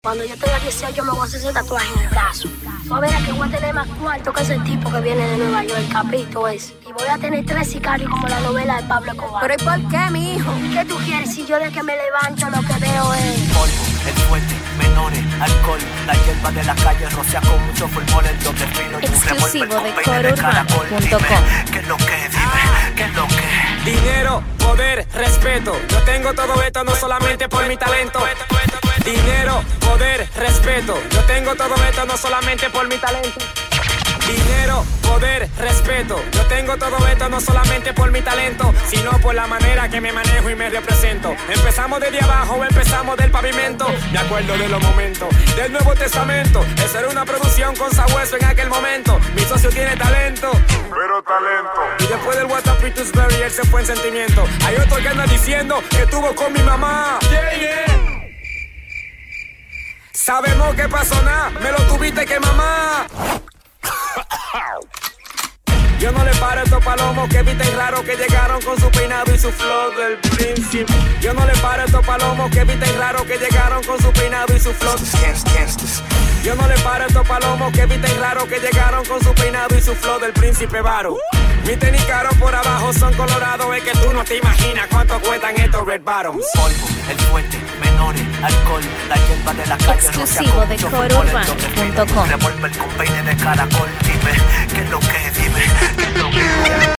Cuando yo tenga 18 me voy a hacer ese tatuaje en el brazo. Tú a ver que voy a tener más cuarto que ese tipo que viene de Nueva York, el capito ese. Y voy a tener 3 sicarios como la novela de Pablo Escobar. ¿Pero y por qué, mi hijo? ¿Qué tú quieres si yo de que me levanto lo que veo es polvo, el fuerte, menores, alcohol, la hierba de la calle rocea con mucho fulmor, el doble filo y un Exclusivo revólver de con peine de caracol. corourbano.com. Dime, ¿qué es lo que? Dime, ¿qué es lo que? Dinero, poder, respeto. Yo tengo todo esto no solamente por mi talento. Dinero, poder, respeto. Yo tengo todo esto no solamente por mi talento. Dinero, poder, respeto. Yo tengo todo esto no solamente por mi talento, sino por la manera que me manejo y me represento. Empezamos desde abajo o empezamos del pavimento. Me acuerdo de los momentos del Nuevo Testamento. Esa era una producción con sabueso en aquel momento. Mi socio tiene talento, pero talento. y después del WhatsApp y Tusberry, él se fue en sentimiento. Hay otro que anda diciendo que estuvo con mi mamá. Sabemos que pasó nada, me lo tuviste que mamar. Yo no le paro a estos palomos que visten raro que llegaron con su peinado y su flow del príncipe. Yo no le paro a estos palomos que visten raro que llegaron con su peinado y su flow. Yo no le paro a estos palomos que visten raro que llegaron con su peinado y su flow del príncipe Varo. Mis tenis caros por abajo son colorados, es que tú no te imaginas cuánto cuestan estos Red Bottoms. Polvo, el fuerte, menores, alcohol, la hierba de la calle Exclusivo rocea con de mucho fulmor, el doble filo y un corourbano.com. revólver con peine de caracol. Dime, ¿qué es lo que? Dime, ¿qué es lo que?